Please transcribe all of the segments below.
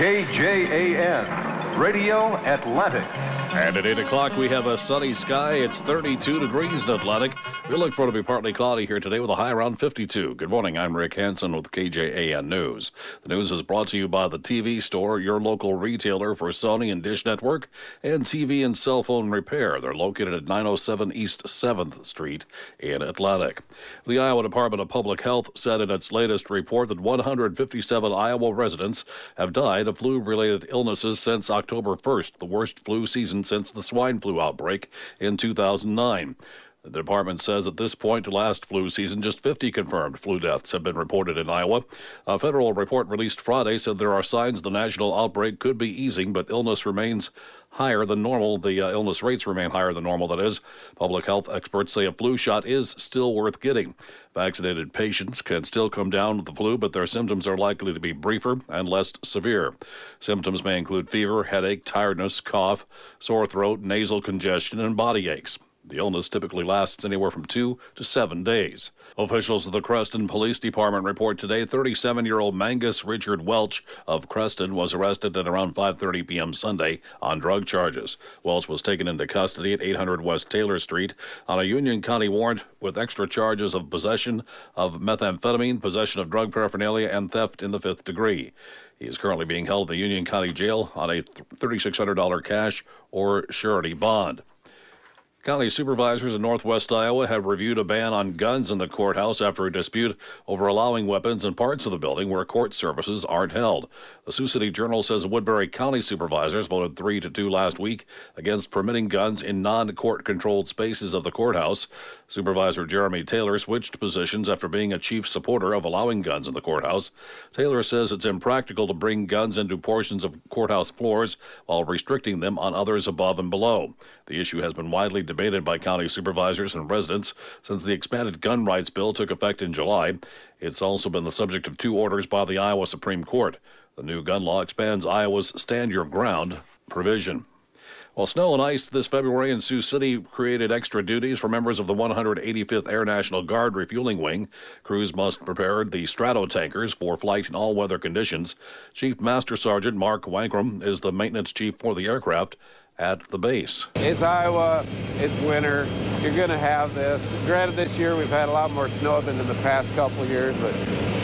KJAN, Radio Atlantic. And at 8 o'clock, we have a sunny sky. It's 32 degrees in Atlantic. We look for it to be partly cloudy here today with a high around 52. Good morning. I'm Rick Hansen with KJAN News. The news is brought to you by the TV Store, your local retailer for Sony and Dish Network and TV and cell phone repair. They're located at 907 East 7th Street in Atlantic. The Iowa Department of Public Health said in its latest report that 157 Iowa residents have died of flu-related illnesses since October 1st, the worst flu season since the swine flu outbreak in 2009. The department says at this point to last flu season, just 50 confirmed flu deaths have been reported in Iowa. A federal report released Friday said there are signs the national outbreak could be easing, but illness remains higher than normal. The illness rates remain higher than normal, that is. Public health experts say a flu shot is still worth getting. Vaccinated patients can still come down with the flu, but their symptoms are likely to be briefer and less severe. Symptoms may include fever, headache, tiredness, cough, sore throat, nasal congestion, and body aches. The illness typically lasts anywhere from 2 to 7 days. Officials of the Creston Police Department report today 37-year-old Mangus Richard Welch of Creston was arrested at around 5:30 p.m. Sunday on drug charges. Welch was taken into custody at 800 West Taylor Street on a Union County warrant with extra charges of possession of methamphetamine, possession of drug paraphernalia, and theft in the 5th degree. He is currently being held at the Union County Jail on a $3,600 cash or surety bond. County supervisors in northwest Iowa have reviewed a ban on guns in the courthouse after a dispute over allowing weapons in parts of the building where court services aren't held. The Sioux City Journal says the Woodbury County supervisors voted 3-2 last week against permitting guns in non-court-controlled spaces of the courthouse. Supervisor Jeremy Taylor switched positions after being a chief supporter of allowing guns in the courthouse. Taylor says it's impractical to bring guns into portions of courthouse floors while restricting them on others above and below. The issue has been widely debated by county supervisors and residents since the expanded gun rights bill took effect in July. It's also been the subject of 2 orders by the Iowa Supreme Court. The new gun law expands Iowa's Stand Your Ground provision. While snow and ice this February in Sioux City created extra duties for members of the 185th Air National Guard Refueling Wing, crews must prepare the Strato tankers for flight in all weather conditions. Chief Master Sergeant Mark Wankram is the maintenance chief for the aircraft at the base. It's Iowa, it's winter, you're going to have this. Granted, this year we've had a lot more snow than in the past couple of years, but,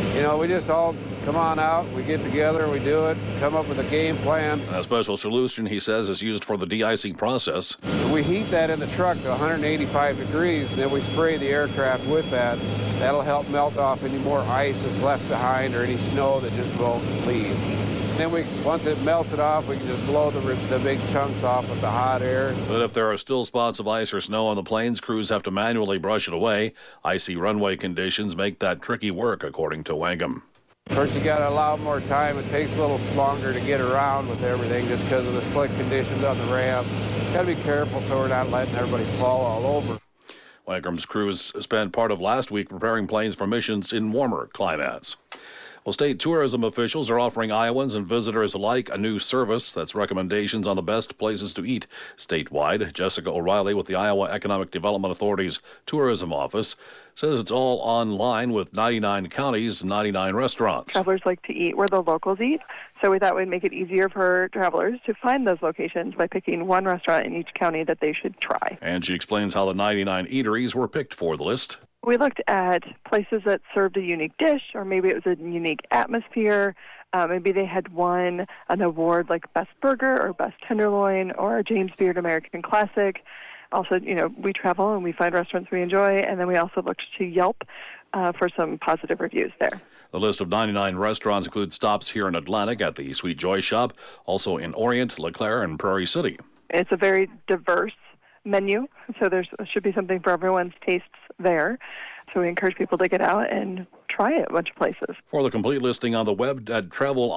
we just all come on out, we get together, we do it, come up with a game plan. A special solution, he says, is used for the de-icing process. We heat that in the truck to 185 degrees, and then we spray the aircraft with that. That'll help melt off any more ice that's left behind or any snow that just won't leave. Then once it melts it off, we can just blow the big chunks off with the hot air. But if there are still spots of ice or snow on the planes, crews have to manually brush it away. Icy runway conditions make that tricky work, according to Wangham. Of course, you got to allow more time. It takes a little longer to get around with everything just because of the slick conditions on the ramp. Got to be careful so we're not letting everybody fall all over. Wangram's crews spent part of last week preparing planes for missions in warmer climates. Well, state tourism officials are offering Iowans and visitors alike a new service that's recommendations on the best places to eat statewide. Jessica O'Reilly with the Iowa Economic Development Authority's Tourism Office says it's all online with 99 counties and 99 restaurants. Travelers like to eat where the locals eat, so we thought we'd make it easier for travelers to find those locations by picking one restaurant in each county that they should try. And she explains how the 99 eateries were picked for the list. We looked at places that served a unique dish, or maybe it was a unique atmosphere. Maybe they had won an award like Best Burger or Best Tenderloin or James Beard American Classic. Also, we travel and we find restaurants we enjoy, and then we also looked to Yelp for some positive reviews there. The list of 99 restaurants includes stops here in Atlantic at the Sweet Joy Shop, also in Orient, LeClaire, and Prairie City. It's a very diverse menu, so there should be something for everyone's tastes there. So we encourage people to get out and try it a bunch of places. For the complete listing on the web at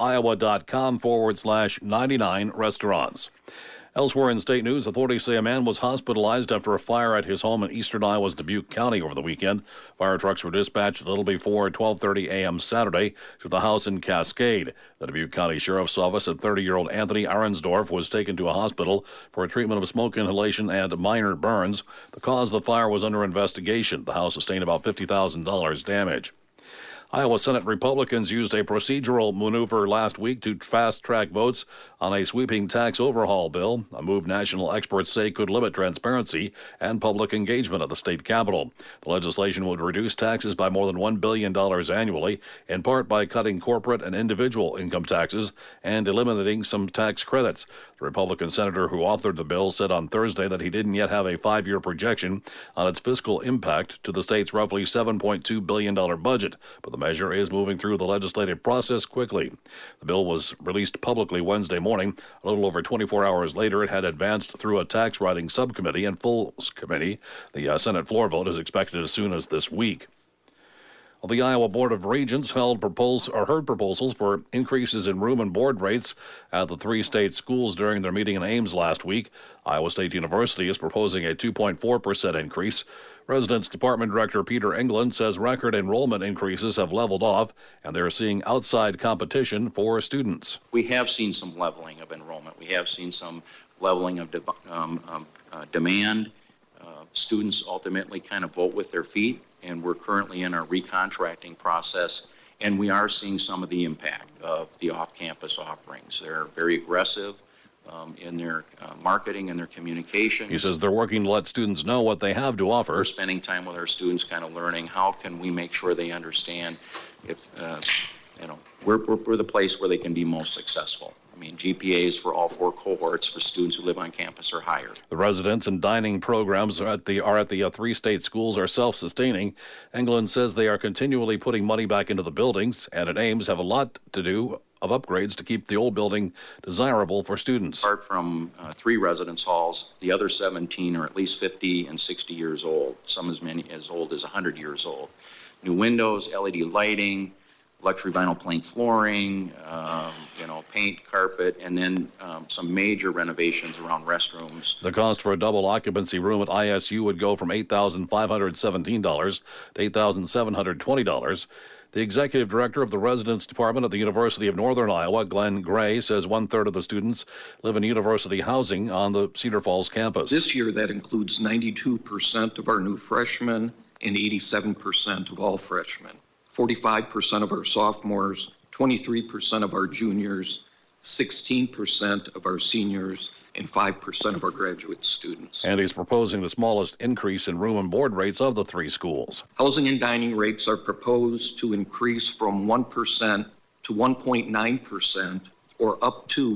traveliowa.com/99 restaurants. Elsewhere in state news, authorities say a man was hospitalized after a fire at his home in eastern Iowa's Dubuque County over the weekend. Fire trucks were dispatched a little before 12:30 a.m. Saturday to the house in Cascade. The Dubuque County Sheriff's Office said 30-year-old Anthony Arensdorf was taken to a hospital for a treatment of smoke inhalation and minor burns. The cause of the fire was under investigation. The house sustained about $50,000 damage. Iowa Senate Republicans used a procedural maneuver last week to fast-track votes on a sweeping tax overhaul bill, a move national experts say could limit transparency and public engagement at the state capitol. The legislation would reduce taxes by more than $1 billion annually, in part by cutting corporate and individual income taxes and eliminating some tax credits. The Republican senator who authored the bill said on Thursday that he didn't yet have a 5-year projection on its fiscal impact to the state's roughly $7.2 billion budget, but the measure is moving through the legislative process quickly. The bill was released publicly Wednesday morning. A little over 24 hours later, it had advanced through a tax writing subcommittee and full committee. The Senate floor vote is expected as soon as this week. Well, the Iowa Board of Regents heard proposals for increases in room and board rates at the 3 state schools during their meeting in Ames last week. Iowa State University is proposing a 2.4% increase. Residence Department Director Peter England says record enrollment increases have leveled off, and they're seeing outside competition for students. We have seen some leveling of enrollment. We have seen some leveling of demand. Students ultimately kind of vote with their feet, and we're currently in our recontracting process, and we are seeing some of the impact of the off-campus offerings. They're very aggressive in their marketing and their communication. He says they're working to let students know what they have to offer. We're spending time with our students kind of learning how can we make sure they understand if, we're the place where they can be most successful. I mean, GPAs for all 4 cohorts for students who live on campus are higher. The residence and dining programs at the 3 state schools are self-sustaining. England says they are continually putting money back into the buildings, and at Ames have a lot to do of upgrades to keep the old building desirable for students. Apart from 3 residence halls, the other 17 are at least 50 and 60 years old, some as old as 100 years old. New windows, LED lighting, luxury vinyl plank flooring, paint, carpet, and then some major renovations around restrooms. The cost for a double occupancy room at ISU would go from $8,517 to $8,720. The executive director of the residence department at the University of Northern Iowa, Glenn Gray, says 1/3 of the students live in university housing on the Cedar Falls campus. This year, that includes 92% of our new freshmen and 87% of all freshmen. 45% of our sophomores, 23% of our juniors, 16% of our seniors, and 5% of our graduate students. And he's proposing the smallest increase in room and board rates of the 3 schools. Housing and dining rates are proposed to increase from 1% to 1.9%, or up to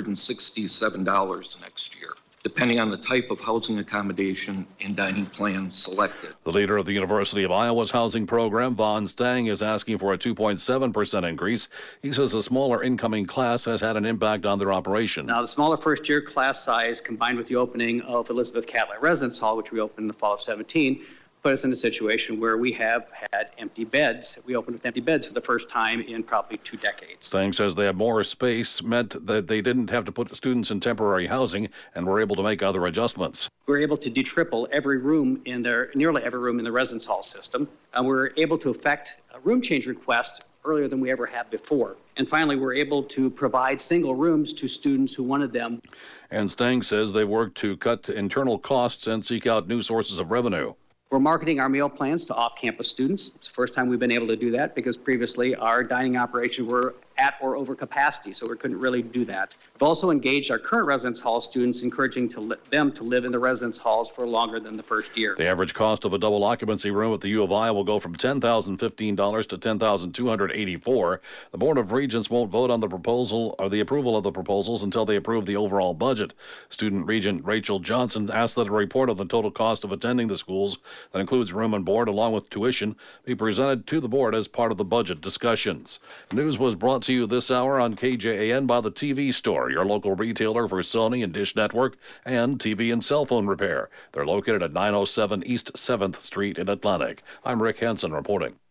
$167 next year, depending on the type of housing accommodation and dining plan selected. The leader of the University of Iowa's housing program, Vaughn Stang, is asking for a 2.7% increase. He says a smaller incoming class has had an impact on their operation. Now, the smaller first-year class size, combined with the opening of Elizabeth Catlett Residence Hall, which we opened in the fall of 17, put us in a situation where we have had empty beds. We opened with empty beds for the first time in probably 2 decades. Stang says they have more space, meant that they didn't have to put students in temporary housing and were able to make other adjustments. We're able to de-triple every room in nearly every room in the residence hall system. And we're able to effect a room change request earlier than we ever have before. And finally, we're able to provide single rooms to students who wanted them. And Stang says they work to cut internal costs and seek out new sources of revenue. We're marketing our meal plans to off-campus students. It's the first time we've been able to do that because previously our dining operations were at or over capacity, so we couldn't really do that. We've also engaged our current residence hall students, encouraging them to live in the residence halls for longer than the first year. The average cost of a double occupancy room at the U of I will go from $10,015 to $10,284. The Board of Regents won't vote on the proposal or the approval of the proposals until they approve the overall budget. Student Regent Rachel Johnson asked that a report of the total cost of attending the schools, that includes room and board along with tuition, be presented to the board as part of the budget discussions. News was brought to you this hour on KJAN by the TV Store, your local retailer for Sony and Dish Network and TV and cell phone repair. They're located at 907 East 7th Street in Atlantic. I'm Rick Hansen reporting.